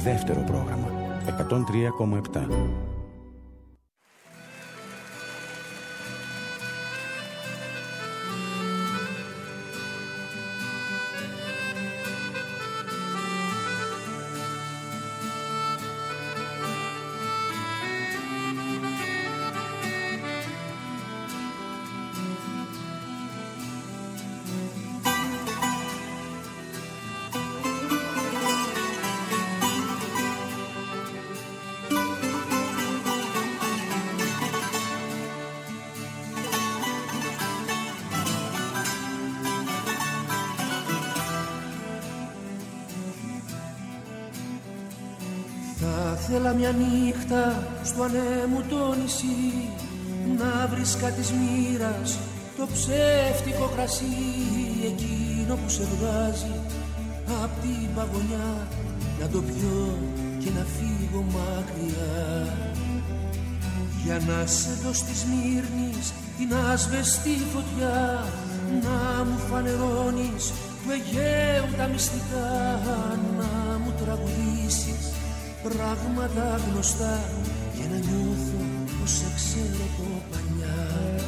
δεύτερο πρόγραμμα 103,7. Θέλα μια νύχτα στο ανέμου το νησί, να βρίσκα της μοίρας το ψεύτικο κρασί, εκείνο που σε βγάζει απ' την παγωνιά, να το πιω και να φύγω μακριά. Για να σε δω στη Σμύρνης την άσβεστη φωτιά, να μου φανερώνεις του Αιγαίου τα μυστικά, να μου τραγουδήσεις πράγματα γνωστά και να νιώθω πως σε ξέρω από παλιά.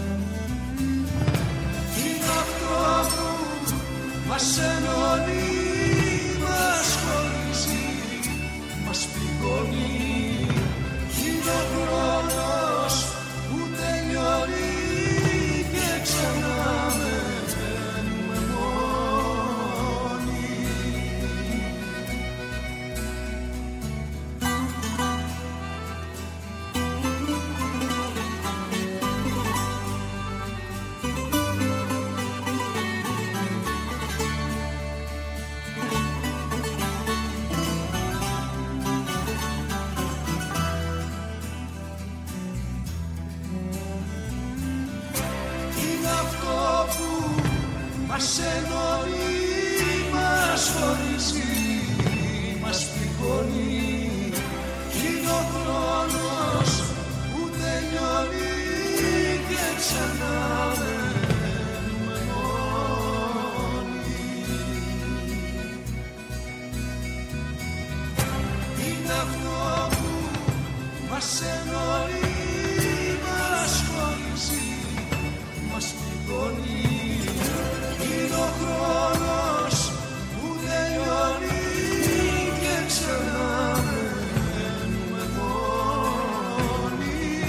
Είναι αυτό που μας ενώνει, μας χωρίζει, μας πληγώνει. Είναι ο χρόνος που τελειώνει και ξανά με μένουμε μόνοι. Μας ενώνει, μας χωρίζει, μας πληγώνει. Είναι ο χρόνος που τελειώνει και ξανά μένουμε μόνοι. Είναι αυτό που μας ενώνει, μας χωρίζει, μας πληγώνει. Είναι ο χρόνος που τελειώνει και ξανά μένουμε μόνοι.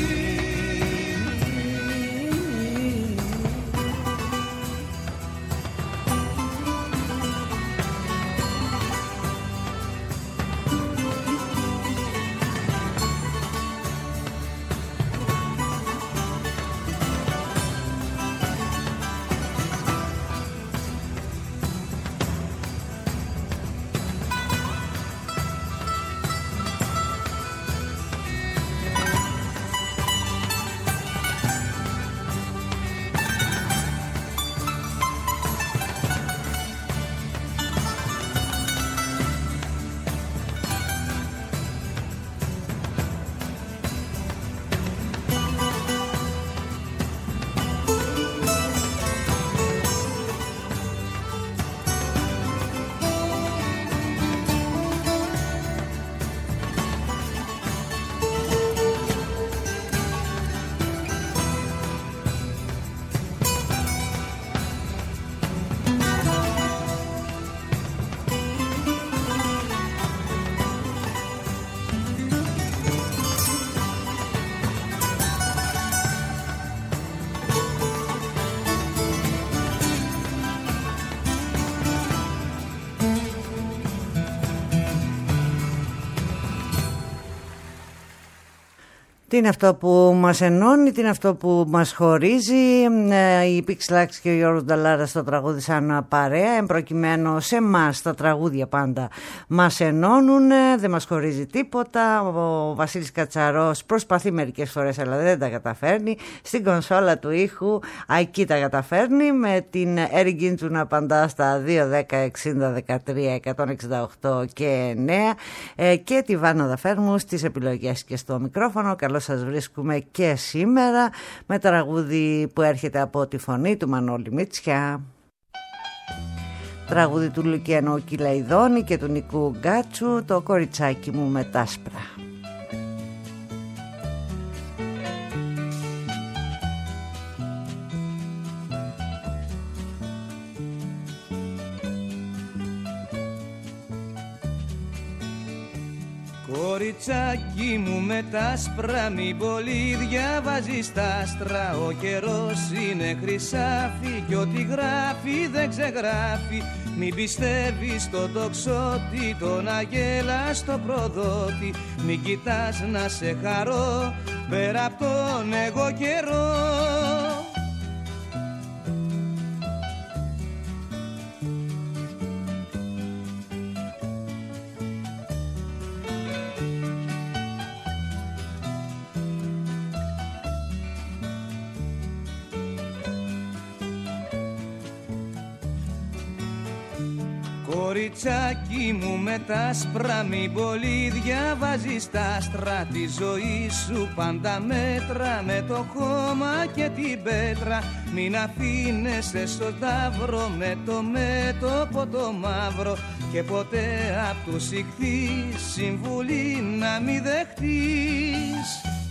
Τι είναι αυτό που μας ενώνει, τι είναι αυτό που μας χωρίζει. Η Πιξλάκης και ο Γιώργος Νταλάρας το τραγούδισαν παρέα, εμπροκειμένου σε εμάς τα τραγούδια πάντα μας ενώνουν, δεν μας χωρίζει τίποτα. Ο Βασίλης Κατσαρός προσπαθεί μερικές φορές αλλά δεν τα καταφέρνει. Στην κονσόλα του ήχου εκεί τα καταφέρνει, με την Έρη Γκίντσου να απαντά στα 2-10-60-13-168 και 9 και τη Βάνα Δαφέρμου στις επιλογές και στο μικρόφωνο. Καλώς σας βρίσκουμε και σήμερα με τραγούδι που έρχεται από τη φωνή του Μανώλη Μητσιά. Τραγούδι του Λουκιανού Κυλαϊδόνη και του Νικού Γκάτσου, το κοριτσάκι μου με τ' άσπρα. Κοριτσάκι μου με τ' άσπρα, μην πολύ διαβάζεις τ' άστρα. Ο καιρός είναι χρυσάφι κι ό,τι γράφει δεν ξεγράφει. Μην πιστεύεις το τοξότη, τον αγέλα στο προδότη. Μην κοιτάς να σε χαρώ πέρα απ' τον εγώ καιρό. Κοριτσάκι μου με τ' άσπρα, μην πολύ διαβάζεις τ' άστρα. Τη ζωή σου πάντα μέτρα με το χώμα και την πέτρα. Μην αφήνεσαι στο ταύρο με το μέτωπο το μαύρο. Και ποτέ απ' τους ηχθείς συμβουλή να μη δεχτείς.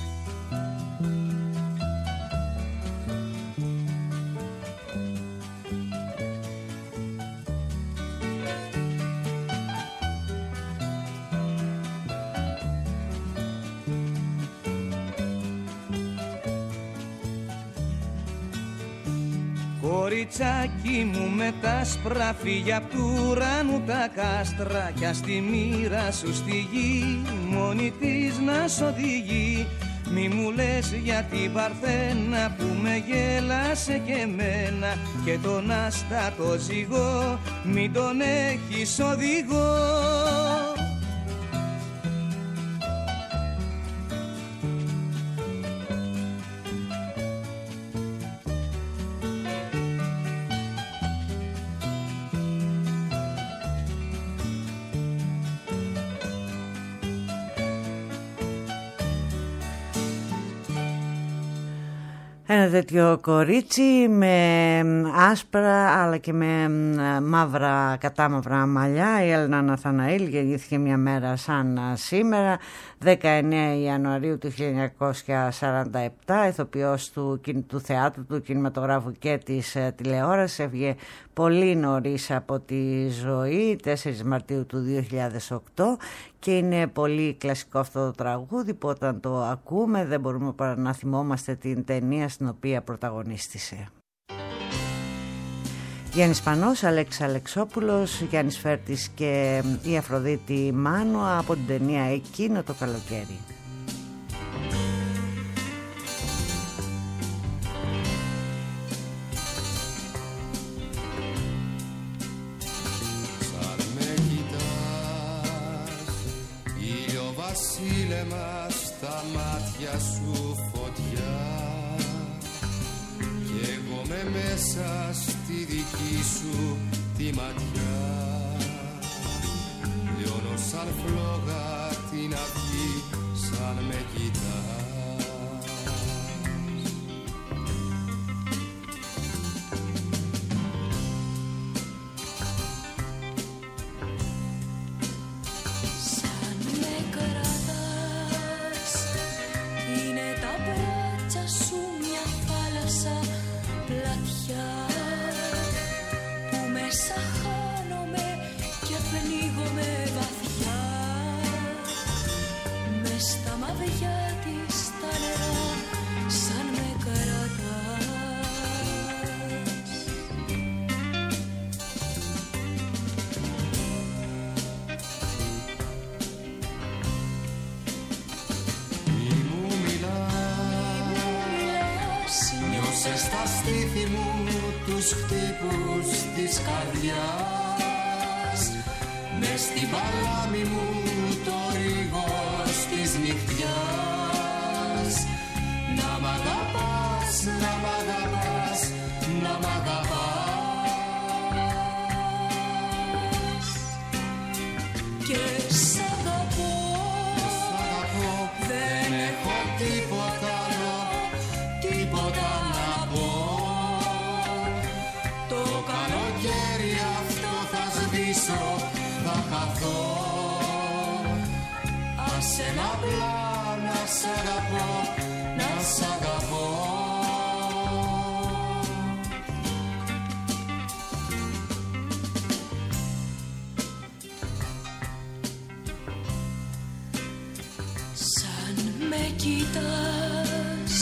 Κοριτσάκι μου με τ' άσπρα, φύγε απ' του ουρανού τα κάστρα. Κι ας τη μοίρα σου στη γη μόνη της να σ' οδηγεί. Μη μου λες για την Παρθένα που με γέλασε και εμένα. Και τον άστατο ζυγό μην τον έχεις οδηγό. Ένα τέτοιο κορίτσι με άσπρα αλλά και με μαύρα, κατάμαυρα μαλλιά, η Έλληνα Ναθαναήλ, γεννήθηκε μια μέρα σαν σήμερα, 19 Ιανουαρίου του 1947, ηθοποιός του θεάτρου, του κινηματογράφου και της τηλεόρασης. Έφυγε πολύ νωρίς από τη ζωή, 4 Μαρτίου του 2008, και είναι πολύ κλασικό αυτό το τραγούδι που όταν το ακούμε δεν μπορούμε παρά να θυμόμαστε την ταινία στην οποία πρωταγωνίστησε. Γιάννης Πανός, Αλέξης Αλεξόπουλος, Γιάννης Φέρτης και η Αφροδίτη Μάνου από την ταινία Εκείνο το καλοκαίρι. Βασίλεμα στα μάτια σου φωτιά κι εγώ με μέσα στη δική σου τη ματιά. Λιώνω σαν φλόγα την αυγή σαν με κοιτάς. Στα στήθη μου τους χτύπους της καρδιάς, μες στην παλάμη μου το ρίγος της νυχτιάς. Να μ' αγαπάς, να μ' αγαπάς, να μ' αγαπάς. Και σ' αγαπώ, δεν έχω τίποτα άλλο, τίποτα να πω. Το καλοκαίρι αυτό πίσω θα χαθώ. Άσε να απλά να σ' αγαπώ, να σ' αγαπώ. Σαν με κοιτάς,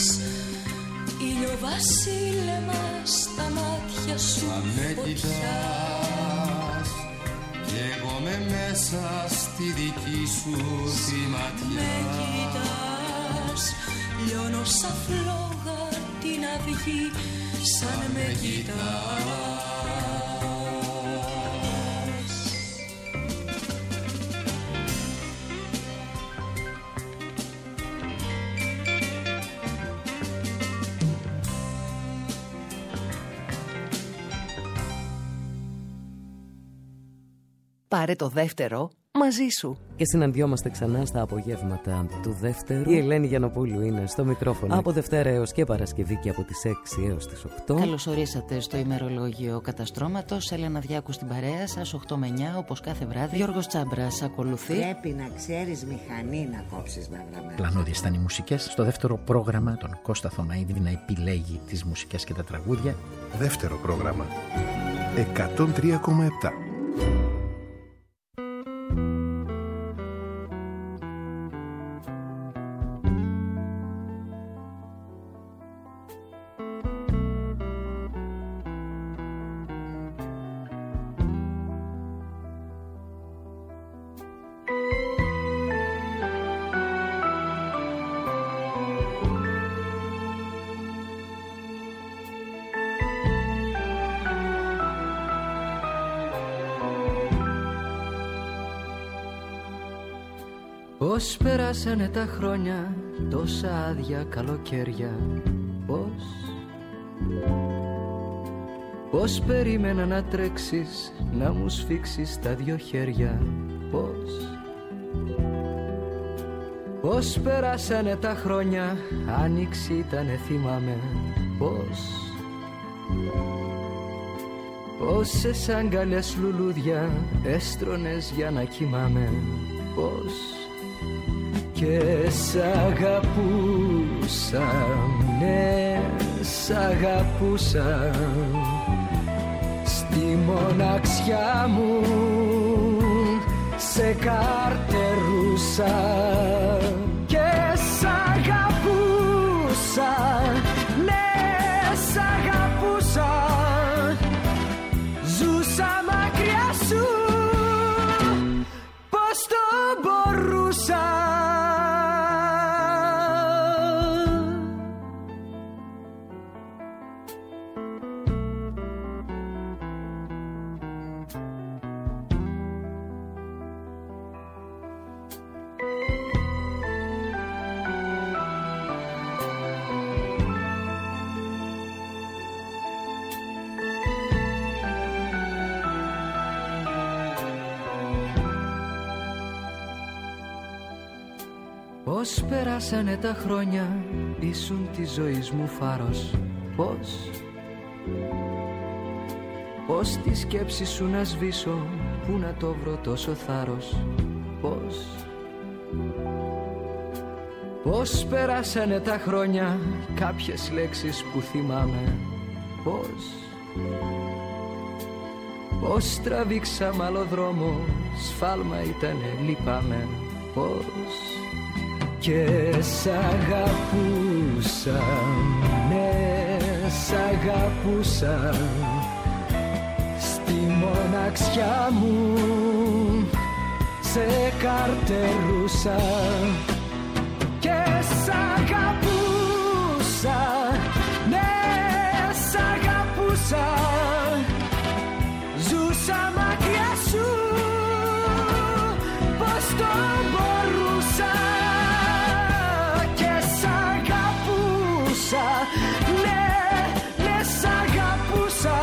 ηλιοβασίλεμα στα μάτια σου φωτιά. Αν με κοιτάς κι εγώ με μέσα στη δική σου τη ματιά. Με κοιτάς, λιώνω σαν φλόγα την αυγή. Σαν με κοιτάς. Πάρε το δεύτερο μαζί σου. Και συναντιόμαστε ξανά στα απογεύματα του δεύτερου. Η Ελένη Γιαννοπούλου είναι στο μικρόφωνο. Από Δευτέρα έως και Παρασκευή και από τις 6 έως τις 8. Καλώς ορίσατε στο ημερολόγιο Καταστρώματος. Έλενα Διάκου στην παρέα σας, 8 με 9, όπως κάθε βράδυ. Γιώργος Τσάμπρας ακολουθεί. Πρέπει να ξέρεις μηχανή να κόψεις μαύρα μέρα. Πλανώδιες ήταν οι μουσικές. Στο δεύτερο πρόγραμμα τον Κώστα Θωμαίδη να επιλέγει τις μουσικές και τα τραγούδια. Δεύτερο πρόγραμμα 103,7. Πώς περάσανε τα χρόνια, τόσα άδεια καλοκαίρια. Πώς περίμενα να τρέξεις, να μου σφίξεις τα δυο χέρια. Πώς περάσανε τα χρόνια, άνοιξη ήτανε θυμάμαι. Πόσες αγκαλιές λουλούδια έστρωνες για να κοιμάμαι. Και σ' αγαπούσα, ναι, σ' αγαπούσα. Στη μοναξιά μου σε καρτερούσα. Και σ' αγαπούσα, ναι, σ' αγαπούσα. Ζούσα μακριά σου, πώς το μπορούσα. Πώς περάσανε τα χρόνια, ήσουν της ζωής μου φάρος. Πώς τη σκέψη σου να σβήσω, πού να το βρω τόσο θάρρος. Πώς περάσανε τα χρόνια, κάποιες λέξεις που θυμάμαι. Πώς τραβήξαμε άλλο δρόμο, σφάλμα ήτανε, λυπάμαι. Και σ' αγαπούσα, ναι, σ' αγαπούσα. Στη μοναξιά μου σε καρτερούσα. Και σ' αγαπούσα, ναι, σ' αγαπούσα. Ζούσα μακριά σου, πώς το μπορούσα. Ναι, ναι, σ' αγαπούσα.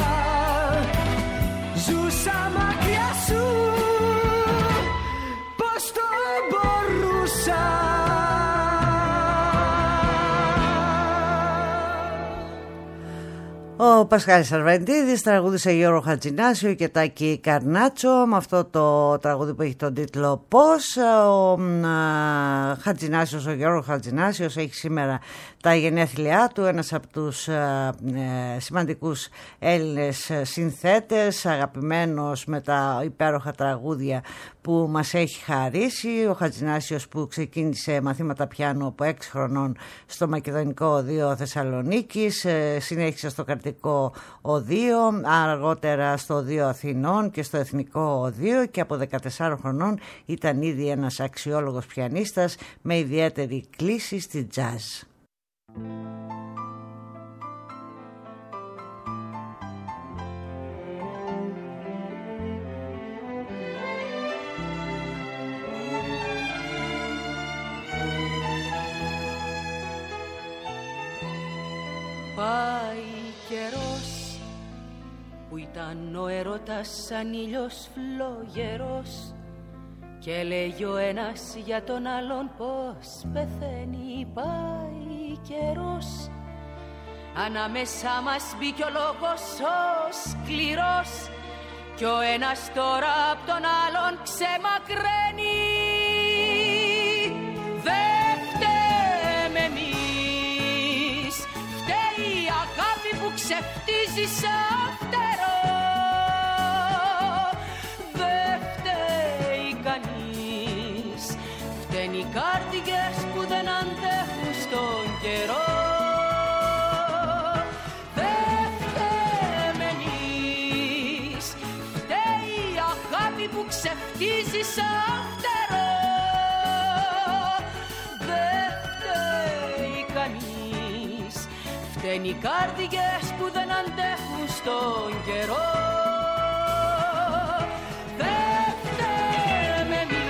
Ζούσα μακριά σου, πώς το μπορούσα. Ο Πασχάλης Σαρβαντίδης τραγούδισε Γιώργο Χατζηνάσιο και Τάκη Καρνάτσο με αυτό το τραγούδι που έχει τον τίτλο «Πώς». Ο Γιώργος Χατζηνάσιος έχει σήμερα τα γενέθλιά του, ένας από τους σημαντικούς Έλληνες συνθέτες, αγαπημένος με τα υπέροχα τραγούδια που μας έχει χαρίσει. Ο Χατζηνάσιος που ξεκίνησε μαθήματα πιάνου από 6 χρονών στο Μακεδονικό Οδείο Θεσσαλονίκης, συνέχισε στο Κρατικό Οδείο, αργότερα στο Οδείο Αθηνών και στο Εθνικό Οδείο και από 14 χρονών ήταν ήδη ένας αξιόλογος πιανίστας με ιδιαίτερη κλίση στη jazz. Πάει καιρός που ήταν ο έρωτας σαν ήλιος φλογερός και λέγει ο ένας για τον άλλον πως πεθαίνει. Πάει καιρός, ανάμεσά μας μπήκε ο λόγος ο σκληρός κι ο ένας τώρα απ' τον άλλον ξεμακραίνει. Δεν φταίμε εμείς, φταίει η αγάπη που ξεφτίζει σαν φτερό. Δεν φταίει κανείς, φταίνει οι καρδιές που δεν αντέχουν στον καιρό. Δεν φταίμε εμείς, φταίει η αγάπη που ξεφτίζει σαν φτερό. Δεν φταίει κανείς, φταίνει οι καρδιές που δεν αντέχουν στον καιρό. Δεν φταίμε εμείς.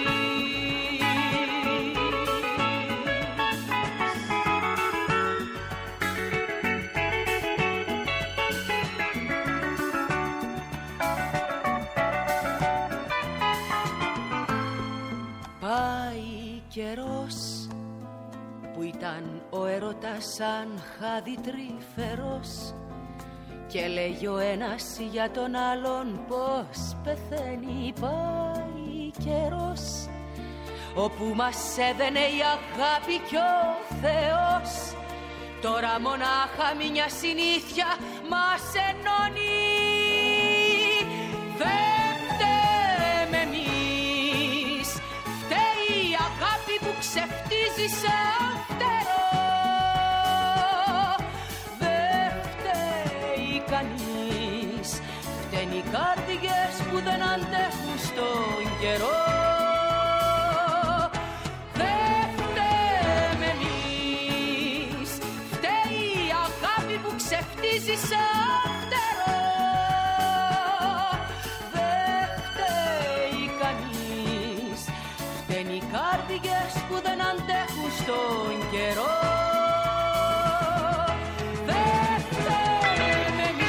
Πάει καιρός που ήταν ο έρωτας σαν χάδι τρυφερός και λέγει ο ένας για τον άλλον πως πεθαίνει. Πάει καιρός όπου μας έδαινε η αγάπη κι ο Θεός, τώρα μονάχα μια συνήθεια μας ενώνει. Δεν φταίμε εμείς, φταίει η αγάπη που ξεφτίζει σαν φτερό. Δεν φταίει κανείς, φταίνει οι καρδιές που δεν αντέχουν στον καιρό. Δεν φταίμε εμείς, φταίει η αγάπη που ξεφτίζει σαν φτερό. Δεν φταίει κανείς, φταίνει οι καρδιές που δεν αντέχουν στον καιρό. Δεν φταίμε εμείς.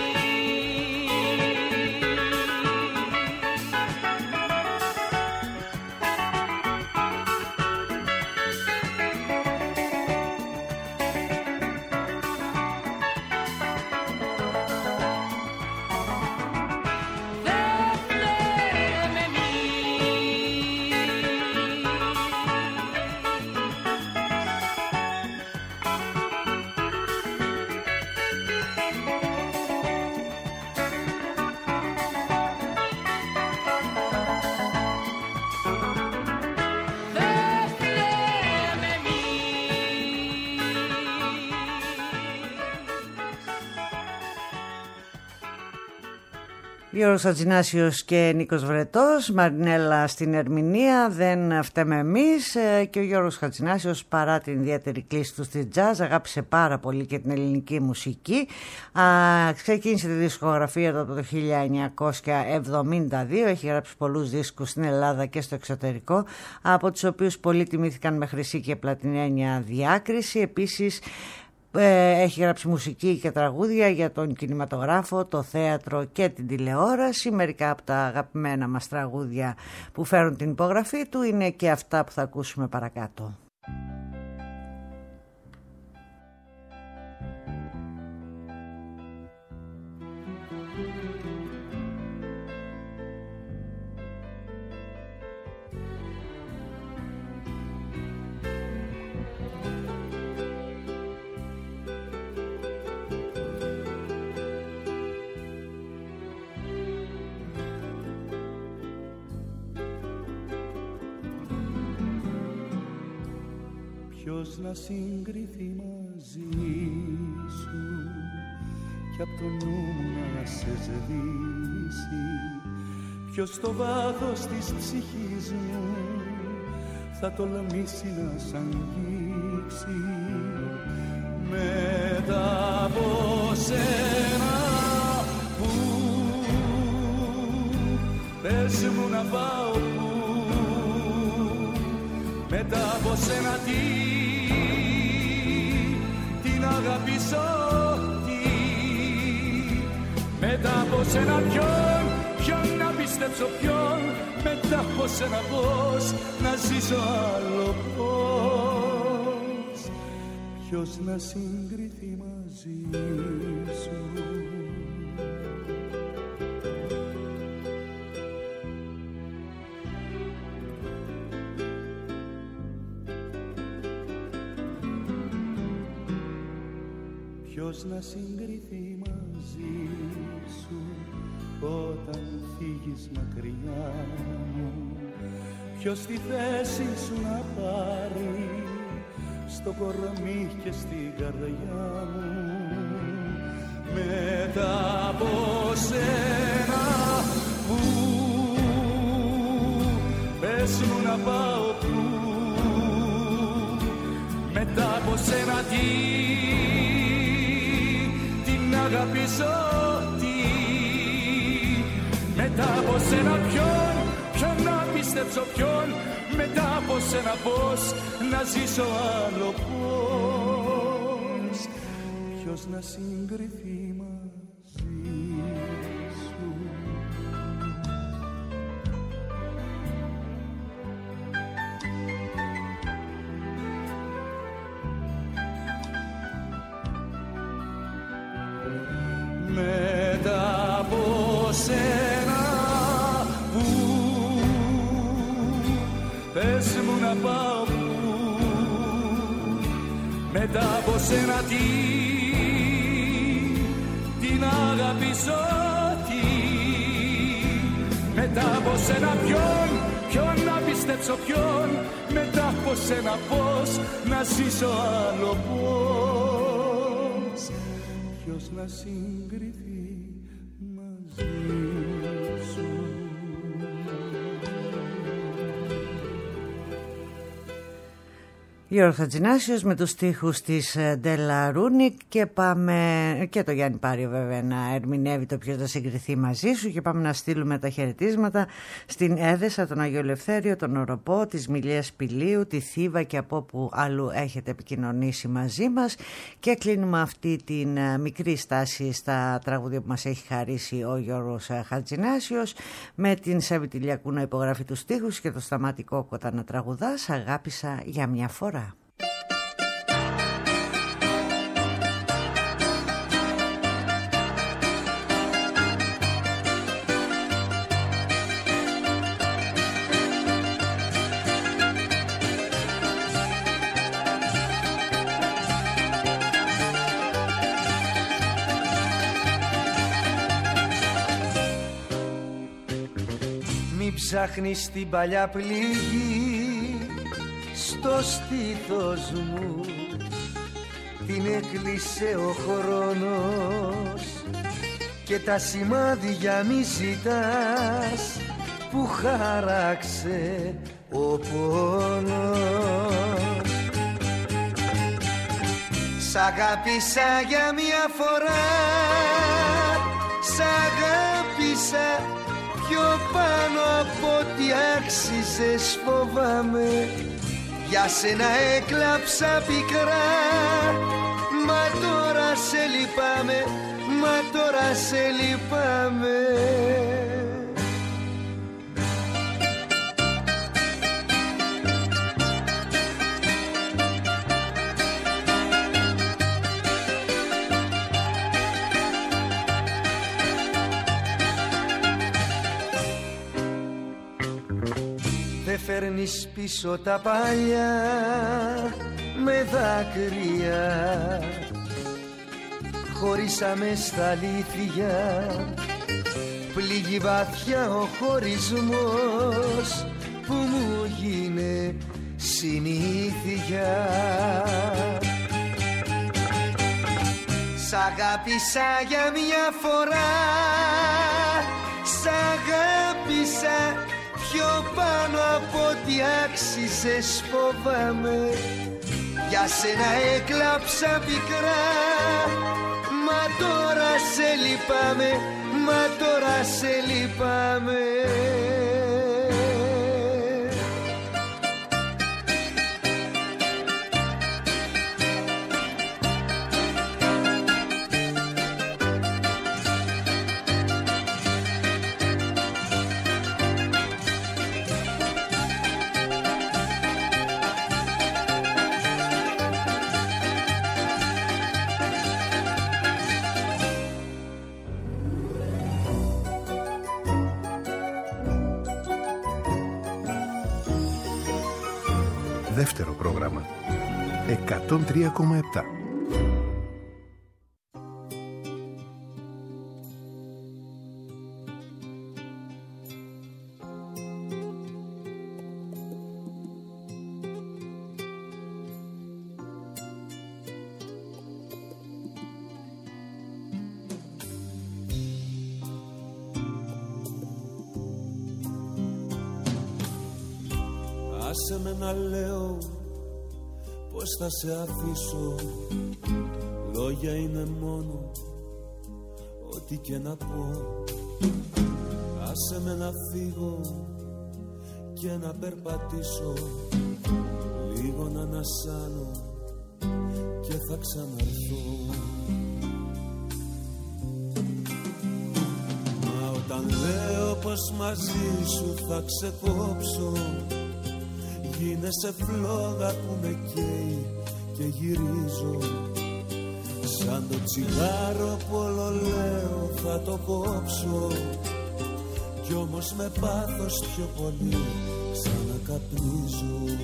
Γιώργος Χατζηνάσιος και Νίκος Βρετός, Μαρινέλα στην ερμηνεία, δεν φταίμε εμείς. Και ο Γιώργος Χατζηνάσιος, παρά την ιδιαίτερη κλίση του στη jazz, αγάπησε πάρα πολύ και την ελληνική μουσική. Ξεκίνησε τη δισκογραφία του το 1972, έχει γράψει πολλούς δίσκους στην Ελλάδα και στο εξωτερικό, από τους οποίους πολλοί τιμήθηκαν με χρυσή και πλατινένια διάκριση. Επίσης έχει γράψει μουσική και τραγούδια για τον κινηματογράφο, το θέατρο και την τηλεόραση. Μερικά από τα αγαπημένα μας τραγούδια που φέρουν την υπογραφή του είναι και αυτά που θα ακούσουμε παρακάτω. ποιος να συγκριθεί μαζί σου κι απ' το νου μου να σε σβήσει, ποιος στο βάθος της ψυχής μου θα τολμήσει να σ' αγγίξει. Μετά από σένα που πες μου να πάω που, μετά από σένα την αγαπήσω τι, μετά από σένα ποιον να πιστέψω ποιον, μετά από σένα πώς να ζήσω άλλο πώς, ποιος να συγκριθεί μαζί σου. Ποιος να συγκριθεί μαζί σου όταν φύγεις μακριά μου, ποιος τη θέση σου να πάρει στο κορμί και στην καρδιά μου. Μετά από σένα που πες μου να πάω που, μετά από σένα την αγαπήσω τι, μετά από σένα ποιον να πιστέψω ποιον, μετά από σένα πώς να ζήσω άλλο πώς, ποιος να συγκριθεί μαζί σου. Μετά από σένα που πες μου να πάω που, μετά από σένα την αγαπήσω τι, μετά από σένα ποιον να πιστέψω ποιον, μετά από σένα πώς να ζήσω άλλο πώς, ποιος να συγκριθεί μαζί σου. Γιώργος Χατζηνάσιος με τους στίχους της Ντέλα Ρούνικ και πάμε και το Γιάννη Πάριο βέβαια να ερμηνεύει το ποιος θα συγκριθεί μαζί σου και πάμε να στείλουμε τα χαιρετίσματα στην Έδεσα, τον Αγιο Ελευθέριο, τον Οροπό, της Μιλίας Πηλίου, τη Θήβα και από όπου αλλού έχετε επικοινωνήσει μαζί μας και κλείνουμε αυτή την μικρή στάση στα τραγούδια που μας έχει χαρίσει ο Γιώργος Χατζηνάσιος με την Σέβη Τηλιακού να υπογράφει τους στίχους και το Σταμάτη Κόκοτα να τραγουδά «Αγάπησα για μια φορά». Μη ψάχνεις την παλιά πληγή στο στήθος μου, την έκλεισε ο χρόνος και τα σημάδια μη ζητάς που χάραξε ο πόνος. Σ' αγάπησα για μια φορά, σ' αγάπησα πιο πάνω από ό,τι άξιζες φοβάμαι. Για σένα έκλαψα πικρά, μα τώρα σε λυπάμαι, μα τώρα σε λυπάμαι. Δεν φέρνεις πίσω τα παλιά με δάκρυα, χωρίσαμε στα αλήθεια, πληγή βαθιά ο χωρισμός που μου γίνε συνήθεια. Σ' αγάπησα για μια φορά, σ' αγάπησα πιο πάνω από ό,τι άξιζες, φοβάμαι. Για σένα έκλαψα πικρά, μα τώρα σε λυπάμαι, μα τώρα σε λυπάμαι. Δεύτερο πρόγραμμα 103,7. Άσε με να λέω πως θα σε αφήσω. Λόγια είναι μόνο ό,τι και να πω. Άσε με να φύγω και να περπατήσω, λίγο να ανασάνω και θα ξαναρθώ. Μα όταν λέω πως μαζί σου θα ξεκόψω, γίνεσαι φλόγα που με καίει και γυρίζω. Σαν το τσιγάρο που όλο λέω θα το κόψω, κι όμως με πάθος πιο πολύ ξανακαπνίζω.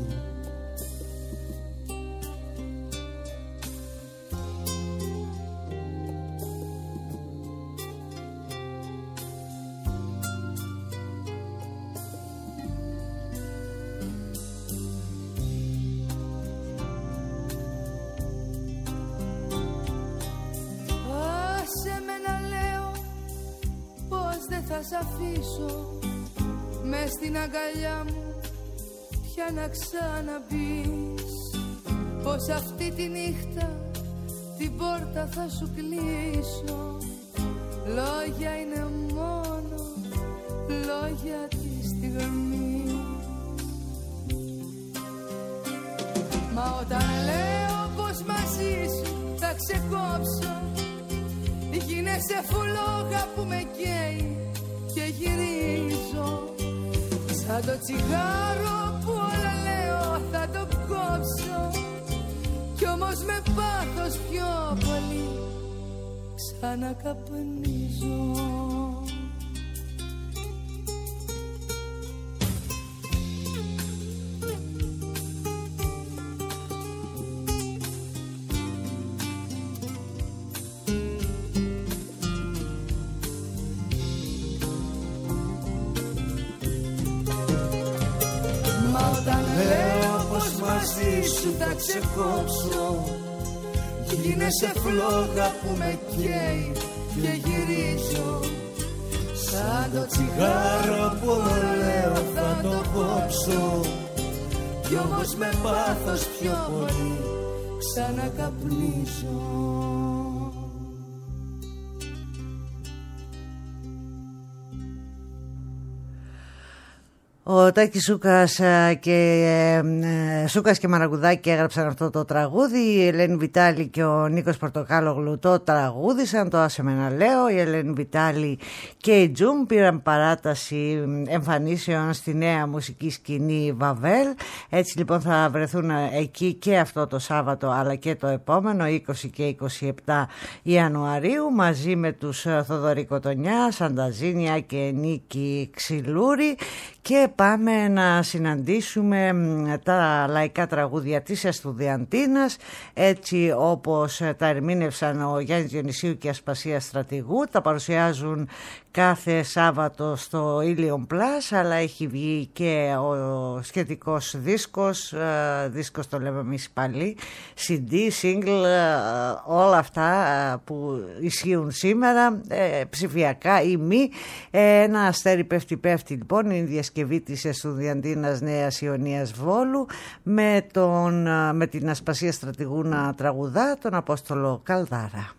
Μες στην αγκαλιά μου πια να ξαναμπείς, πως αυτή τη νύχτα την πόρτα θα σου κλείσω. Λόγια είναι μόνο λόγια τη στιγμή. Μα όταν λέω πως μαζί σου θα ξεκόψω, γίνεσαι φλόγα που με καίει και γυρίζω. Σαν το τσιγάρο που όλα λέω θα το κόψω, κι όμως με πάθος πιο πολύ ξανακαπνίζω. Σου θα ξεκόψω, γίνεσαι φλόγα που με καίει και γυρίζω. Σαν το τσιγάρο που λέω θα το κόψω, κι όμως με πάθος πιο πολύ ξανακαπνίζω. Ο Τάκης Σούκας και Μαρακουδάκη έγραψαν αυτό το τραγούδι. Η Ελένη Βιτάλη και ο Νίκος Πορτοκάλογλου το τραγούδισαν, το άσε με να λέω. Η Ελένη Βιτάλη και η Τζουμ πήραν παράταση εμφανίσεων στη νέα μουσική σκηνή Βαβέλ. Έτσι λοιπόν θα βρεθούν εκεί και αυτό το Σάββατο αλλά και το επόμενο 20 και 27 Ιανουαρίου, μαζί με τους Θοδωρή Κοτονιά, Σανταζίνια και Νίκη Ξυλούρη. Και πάμε να συναντήσουμε τα λαϊκά τραγούδια της Εστουδιαντίνας, έτσι όπως τα ερμήνευσαν ο Γιάννης Διονυσίου και η Ασπασία Στρατηγού. Τα παρουσιάζουν κάθε Σάββατο στο Ilion Plus, αλλά έχει βγει και ο σχετικός δίσκος, δίσκος το λέμε εμείς πάλι, CD, single, όλα αυτά που ισχύουν σήμερα, ψηφιακά ή μη. Ένα αστέρι πέφτει λοιπόν, είναι η διασκευή της Εστουδιαντίνας Νέας Ιωνίας Βόλου με την Ασπασία Στρατηγού να τραγουδά τον Απόστολο Καλδάρα.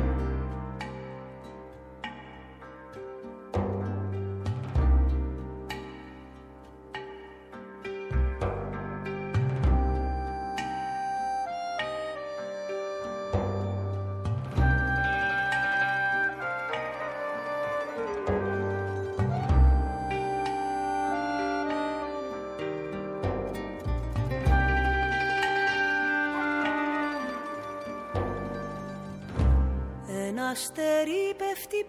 Αστέρι πέφτει,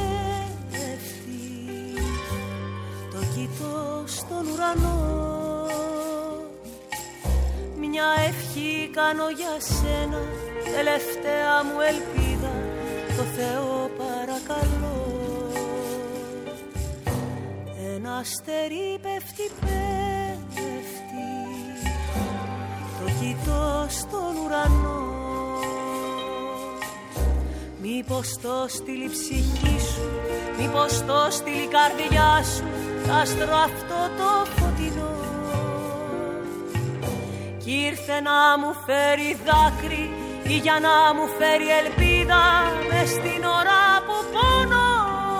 το κοιτώ στον ουρανό. Μια ευχή κάνω για σένα, τελευταία μου ελπίδα, το Θεό παρακαλώ. Ένα αστέρι πέφτει, το κοιτώ στον ουρανό. Μήπως το στείλει η ψυχή σου, μήπως το στείλει η καρδιά σου, τ' άστρο αυτό το φωτεινό. Κι ήρθε να μου φέρει δάκρυ ή για να μου φέρει ελπίδα μες στην ώρα που πονώ.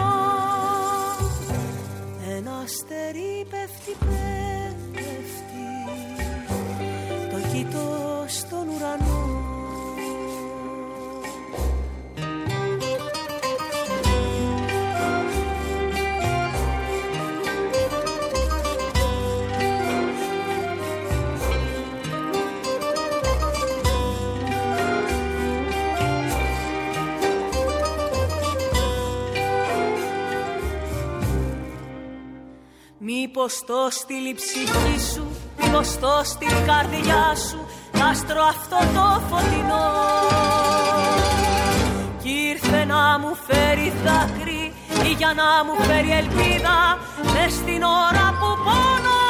Ένα αστέρι πέφτει, το κοιτώ στον ουρανό. Μήπως το στείλει η ψυχή σου, μήπως το στείλει η καρδιά σου, τ' άστρο αυτό το φωτεινό. Κι ήρθε να μου φέρει δάκρυ ή για να μου φέρει ελπίδα μες στην ώρα που πονώ.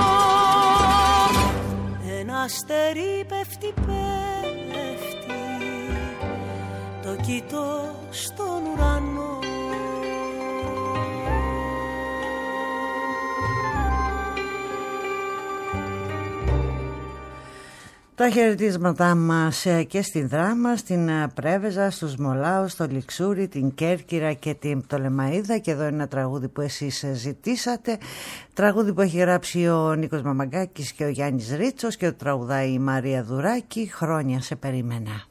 Ένα αστέρι πέφτει, το κοιτώ στον ουρανό. Τα χαιρετίσματά μας και στην Δράμα, στην Πρέβεζα, στους Μολάους, στο Λιξούρι, την Κέρκυρα και την Πτολεμαΐδα. Και εδώ είναι ένα τραγούδι που εσείς ζητήσατε. Τραγούδι που έχει γράψει ο Νίκος Μαμαγκάκης και ο Γιάννης Ρίτσος και το τραγουδάει η Μαρία Δουράκη. Χρόνια σε περίμενα.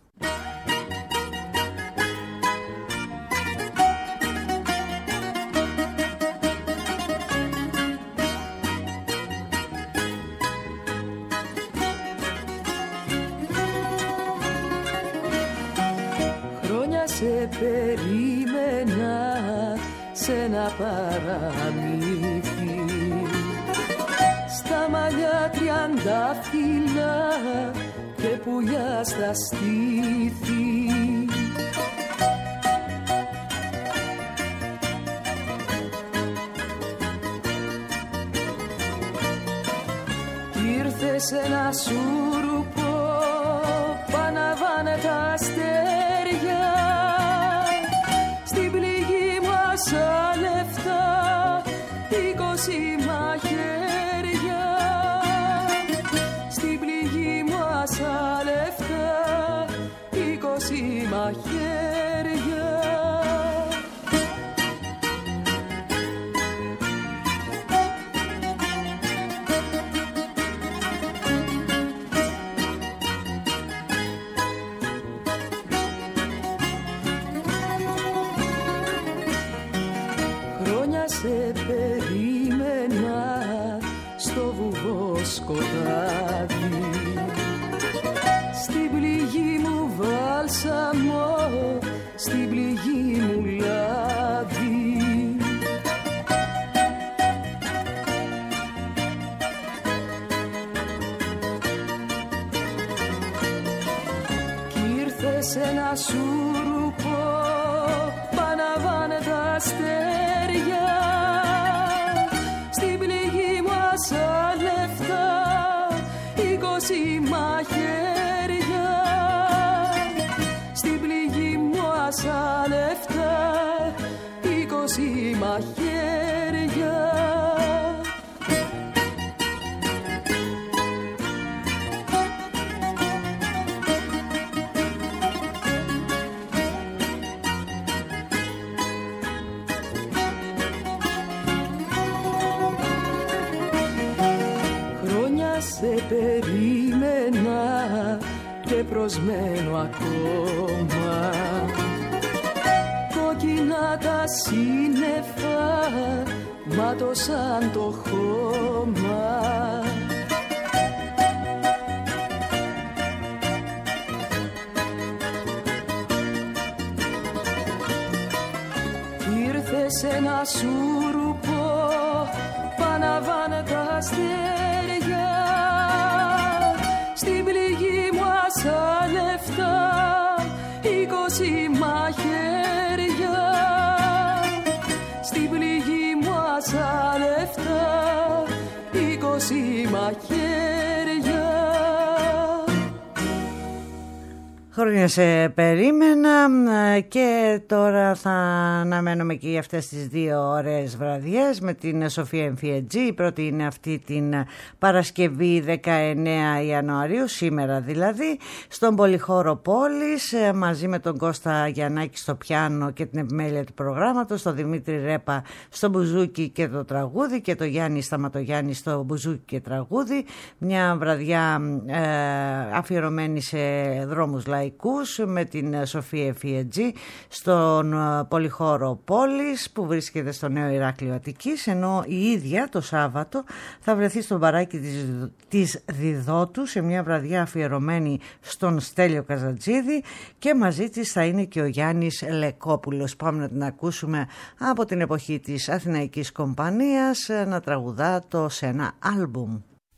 Σε περίμενα σε ένα παραμύθι, στα μαλλιά τριαντάφυλλα και πουλιά στα στήθη. Ήρθες ένα σούρουπο, παναβάνε τα αστέρια, στην πληγή μου άσα λεφτά, 20 μαχαίρια. Στην πληγή μου άσα λεφτά, 20 μαχαίρια. Σε περίμενα στο βουβό σκοτάδι, στην πληγή μου βάλσαμο, στην πληγή μου λάδι. σε ένα σούρουπο παναβάνε τα αστέρια, στην πληγή μου ασάλευτα 20 μαχαίρια, στην πληγή μου ασάλευτα 20 μαχαίρια. Σε περίμενα και προσμένω ακόμα, κόκκινα τα σύννεφα μάτωσαν το χώμα. Ήρθε σε ένα σούρουπο παναβάνε τα αστέρια, στην πληγή μου ασάλευτα 20 μαχαίρια, στην πληγή μου ασάλευτα 20 μαχαίρια. Χρόνια σε περίμενα και τώρα θα αναμένουμε και για αυτές τις 2 ωραίες βραδιές με την Σοφία Εμφιετζή. Η πρώτη είναι αυτή την Παρασκευή 19 Ιανουαρίου, σήμερα δηλαδή, στον Πολυχώρο Πόλης, μαζί με τον Κώστα Γιαννάκη στο πιάνο και την επιμέλεια του προγράμματος, τον Δημήτρη Ρέπα στο μπουζούκι και το τραγούδι και το Γιάννη Σταματογιάννη στο μπουζούκι και τραγούδι. Μια βραδιά αφιερωμένη σε δρόμους λαϊκούς με την Σοφία Εμφιετζή στον Πολυχώρο Πόλης που βρίσκεται στο Νέο Ηράκλειο Αττικής, ενώ η ίδια το Σάββατο θα βρεθεί στο μπαράκι της Διδότου σε μια βραδιά αφιερωμένη στον Στέλιο Καζατζίδη και μαζί της θα είναι και ο Γιάννης Λεκόπουλος. Πάμε να την ακούσουμε από την εποχή της Αθηναϊκής Κομπανίας να τραγουδά το σε ένα άλμπουμ.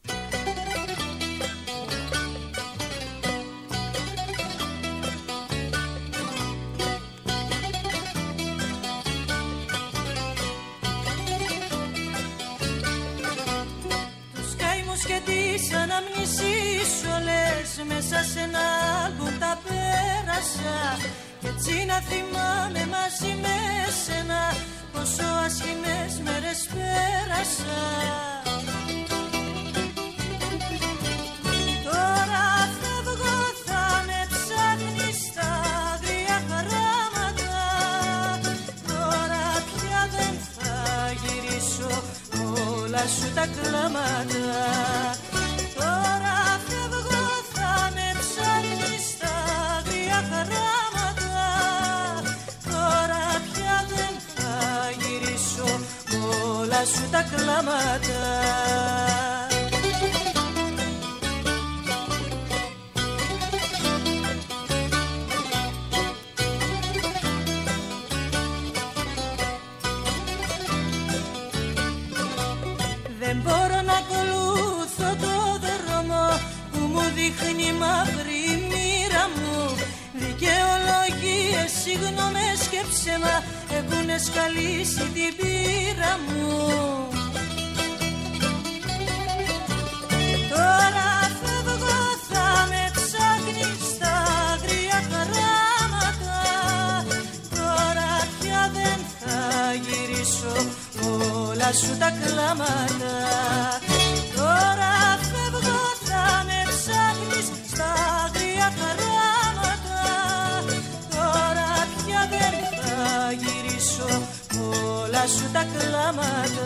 Μέσα σε ένα άλμπουμ τα πέρασα κι έτσι να θυμάμαι μαζί με σένα πόσο άσχημες μέρες πέρασα. Τώρα φεύγω, θα με ψάχνεις στα άγρια χαράματα, τώρα πια δεν θα γυρίσω όλα σου τα κλάματα. Τώρα φεύγω, θα με ψάχνεις στα άγρια χαράματα, τώρα πια δεν θα γυρίσω όλα σου τα κλάματα. Δεν μπορώ να ακολούθω το δρόμο που μου δείχνει μαύρη μοίρα μου. Δικαιολογίες, συγγνώμες και ψέμα έχουνε σκαλίσει την πείρα μου. Τώρα φεύγω, θα με ψάχνεις στα άγρια χαράματα, τώρα πια δεν θα γυρίσω όλα σου τα κλάματα. Τώρα φεύγω, θα με ψάχνεις στα άγρια χαράματα, τώρα πια δεν θα γυρίσω όλα σου τα κλάματα.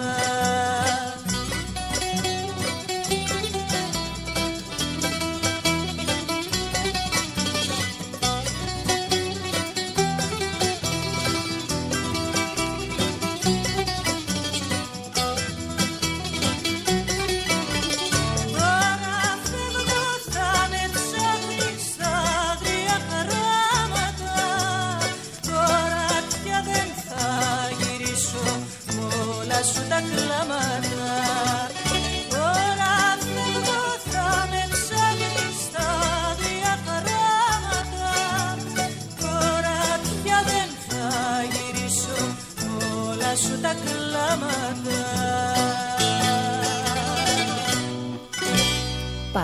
Σου τα κλάματα.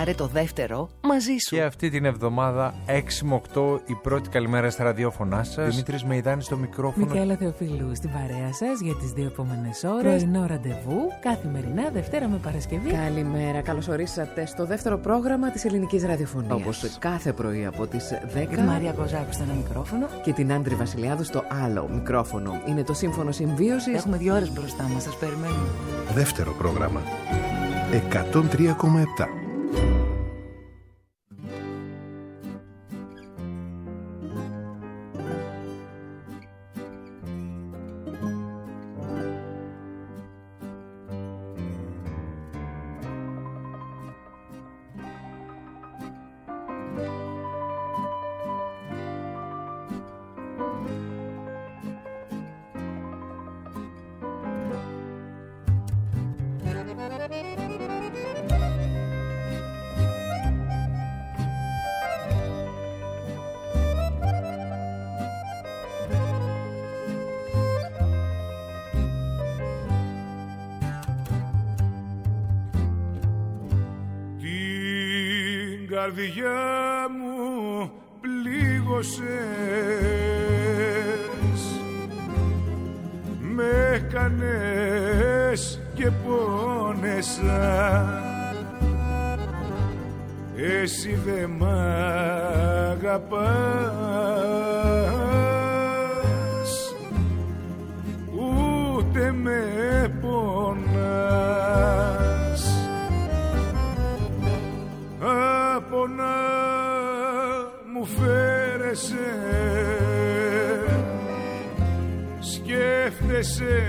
Πάρε το δεύτερο μαζί σου. Και αυτή την εβδομάδα 6 με 8 η πρώτη καλημέρα στα ραδιόφωνά σας. Δημήτρης Μεϊδάνης στο μικρόφωνο. Μικαέλα Θεοφίλου στην παρέα σας για τις 2 επόμενες ώρες. Πρωινό ραντεβού καθημερινά Δευτέρα με Παρασκευή. Καλημέρα, καλώς ορίσατε στο δεύτερο πρόγραμμα της ελληνικής ραδιοφωνίας. Όπως κάθε πρωί από τις 10. Τη Μαρία Κοζάκου στο ένα μικρόφωνο. Και την Άντρη Βασιλιάδου στο άλλο μικρόφωνο. Είναι το Σύμφωνο Συμβίωσης. Έχουμε 2 ώρες μπροστά μας, σας περιμένουμε. Δεύτερο πρόγραμμα 103,7. Καρδιά μου πλήγωσες, με κάνες και πόνεσα, εσύ δε μ' αγαπάς, ούτε με πονάς. Από να μου φέρεσαι, σκέφτεσαι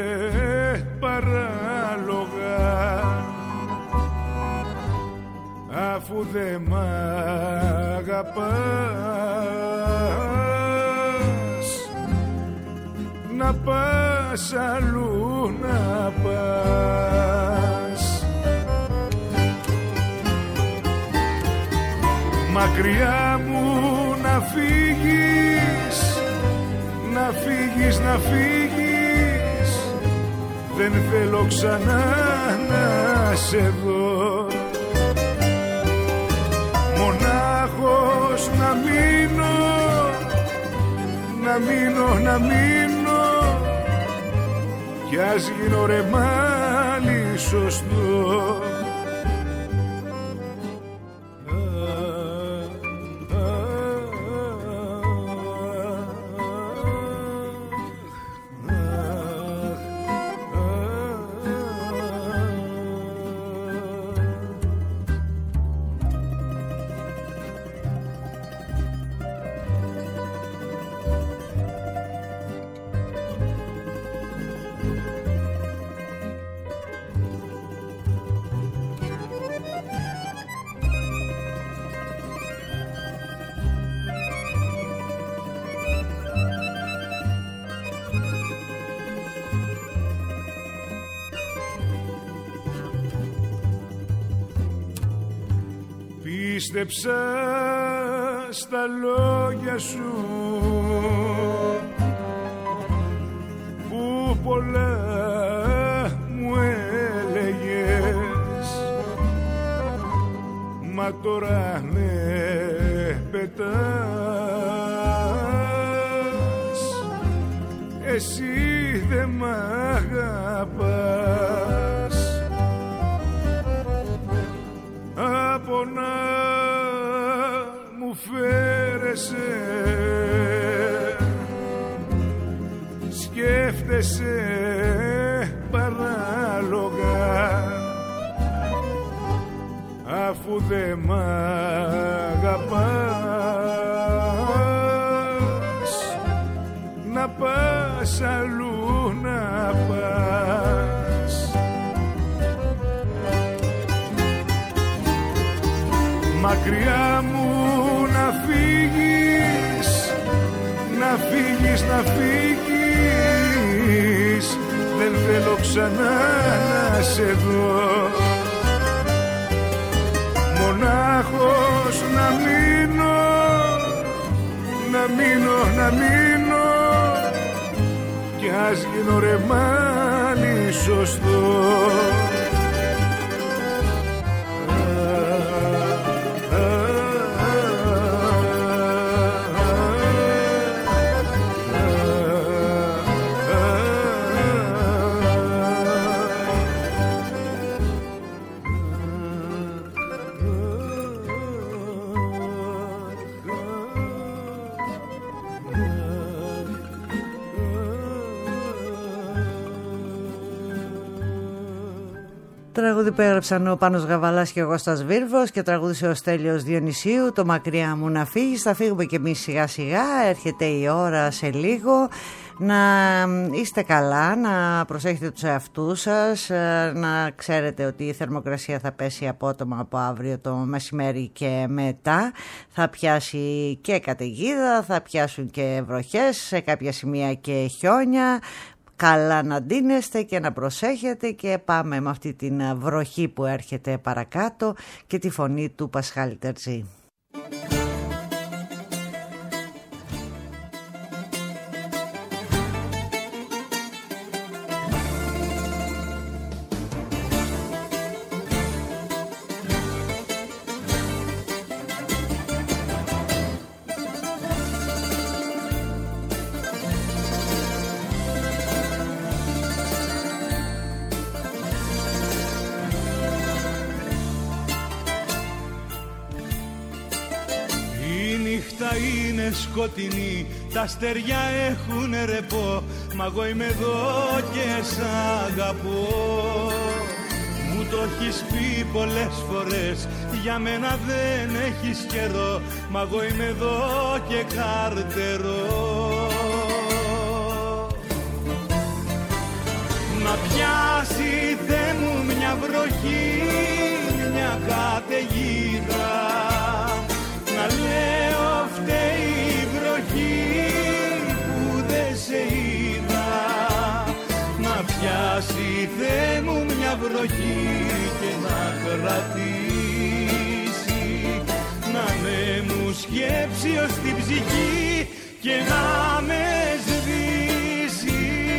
παράλογα, αφού δε μ' αγαπάς, να πας αλλού να πας. Μακριά μου να φύγεις, να φύγεις, να φύγεις, δεν θέλω ξανά να σε δω. Μονάχος να μείνω, να μείνω, να μείνω, κι ας γίνω ρε μάλι σωστό. Πίστεψα στα λόγια σου που πολλά μου έλεγες, μα τώρα με πετάς, εσύ δε μ' αγαπάς. Από να μου φέρεσαι, σκέφτεσαι παράλογα, αφού δε μ' αγαπάς, να πας αλλού να πας. Μακριά μου να φύγεις, να φύγεις, να φύγεις, δεν θέλω ξανά να σε δω. Μονάχος να μείνω, να μείνω, να μείνω, κι ας γίνω ρε μάλι σωστό. Τραγούδι που έγραψαν ο Πάνος Γαβαλάς και ο Κώστας Βίρβος και τραγούδισε ο Στέλιος Διονυσίου, το μακριά μου να φύγεις. Θα φύγουμε και εμείς σιγά σιγά, έρχεται η ώρα σε λίγο. Να είστε καλά, να προσέχετε τους εαυτούς σας, να ξέρετε ότι η θερμοκρασία θα πέσει απότομα από αύριο το μεσημέρι και μετά. Θα πιάσει και καταιγίδα, θα πιάσουν και βροχές, σε κάποια σημεία και χιόνια. Καλά να ντύνεστε και να προσέχετε και πάμε με αυτή την βροχή που έρχεται παρακάτω και τη φωνή του Πασχάλη Τερζή. Σκοτεινή, τα άστερια έχουν ρεπό, μα εγώ είμαι εδώ και σ' αγαπώ. Μου το έχεις πει πολλές φορές, για μένα δεν έχεις καιρό, μα εγώ είμαι εδώ και καρτερώ. Να πιάσει Θεέ μου μια βροχή, μια καταιγίδα, να λέω φταίει η βροχή που δεν σε είδα. Να πιάσει Θεέ μου μια βροχή και να κρατήσει, να με μου σκέψει ως την ψυχή και να με σβήσει.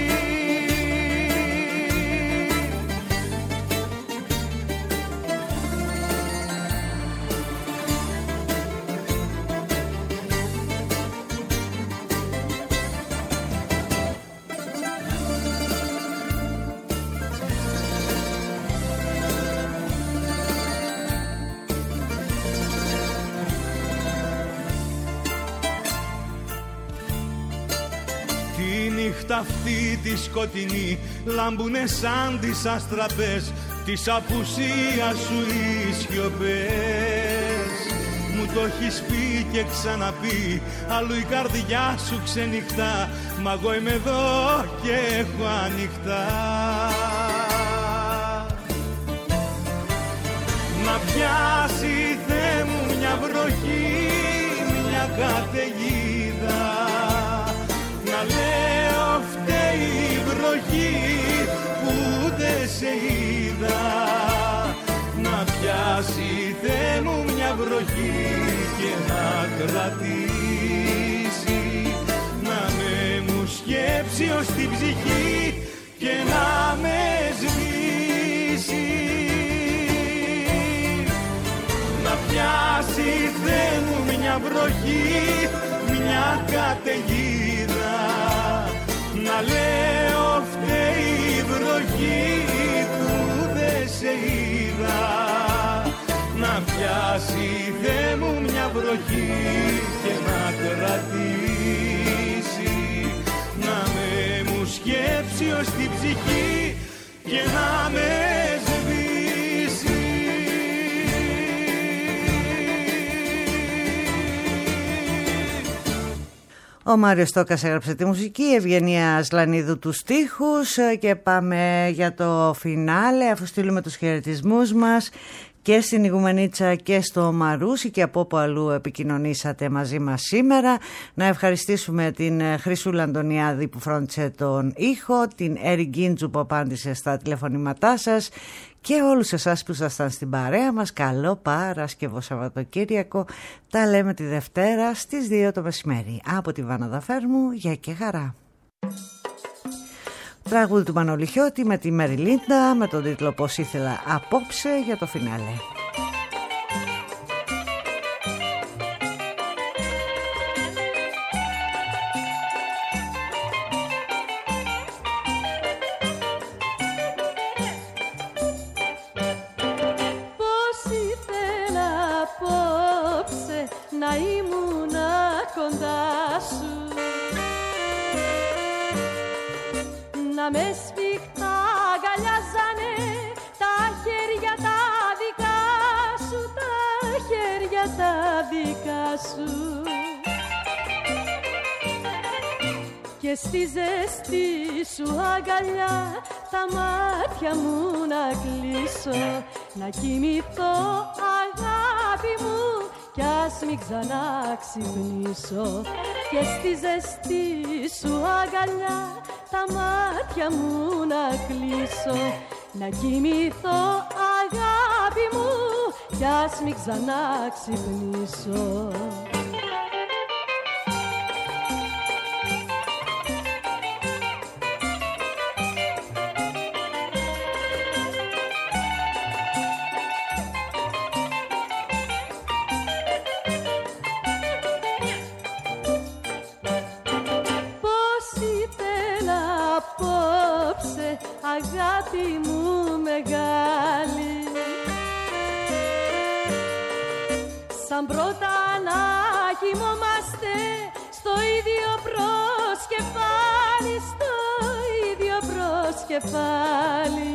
Αυτή τη σκοτεινή λάμπουνε σαν τις αστραπές της απουσίας σου οι σιωπές. Μου το έχεις πει και ξαναπεί, αλλού η καρδιά σου ξενυχτά, μα εγώ είμαι εδώ και έχω ανοιχτά. Να πιάσει Θεέ μου μια βροχή, μια καταιγίδα, να λέω φταίει η βροχή που δεν σε είδα. Να πιάσει Θεέ μου μια βροχή και να κρατήσει, να με μου σκέψει ως την ψυχή και να με σβήσει. Να πιάσει Θεέ μου μια βροχή, μια καταιγίδα, να λέω φταίει η βροχή που δεν σε είδα. Να πιάσει Θεέ μου μια βροχή και να κρατήσει, να με μου σκέψει ως την ψυχή και να με σβήσει. Ο Μάριος Τόκας έγραψε τη μουσική, η Ευγενία Ασλανίδου τους στίχους και πάμε για το φινάλε, αφού στείλουμε τους χαιρετισμούς μας και στην Ιγουμενίτσα και στο Μαρούσι και από όπου αλλού επικοινωνήσατε μαζί μας σήμερα. Να ευχαριστήσουμε την Χρυσούλα Αντωνιάδη που φρόντισε τον ήχο, την Έρη Γκίντζου που απάντησε στα τηλεφωνήματά σας και όλους εσάς που ήσασταν στην παρέα μας. Καλό Παρασκευό Σαββατοκύριακο. Τα λέμε τη Δευτέρα στις 2 το μεσημέρι. Από τη Βάννα Δαφέρμου, γεια και χαρά. Τραγούδι του Μανολιχιώτη με τη Μεριλίντα με τον τίτλο «Πώς ήθελα απόψε» για το φινάλε. Πώς ήθελα απόψε να ήμουνα κοντά σου, να με σφιχτά αγκαλιάζανε τα χέρια σου και στη ζεστή σου αγκαλιά τα μάτια μου να κλείσω, να κοιμηθώ αγάπη μου κι ας μην ξανά ξυπνήσω. Και στη ζεστή σου αγκαλιά τα μάτια μου να κλείσω, να κοιμηθώ αγάπη μου κι ας μην ξανά ξυπνήσω. Αγάπη μου μεγάλη, σαν πρώτα να κοιμόμαστε στο ίδιο προσκεφάλι, στο ίδιο προσκεφάλι.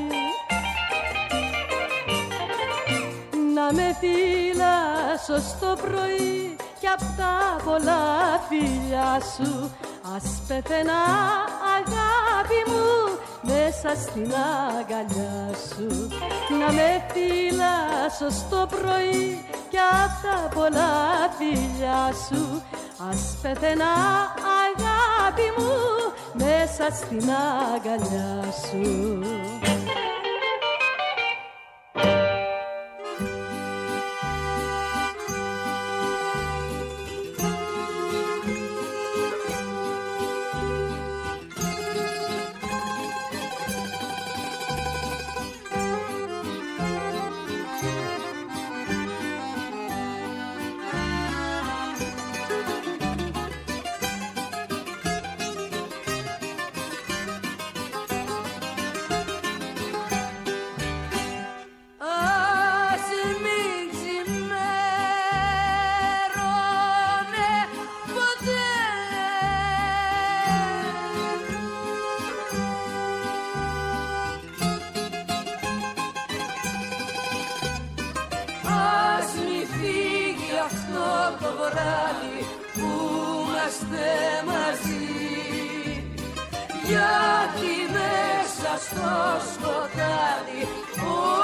Να με φυλάσω στο πρωί κι απ' τα πολλά φιλιά σου, ας πεθαίνα αγάπη μου μέσα στην αγκαλιά σου. Να με φυλάσω στο πρωί κι απ' τα πολλά φιλιά σου, ας πεθαίνα αγάπη μου μέσα στην αγκαλιά σου. Γιατί μέσα στο σκοτάδι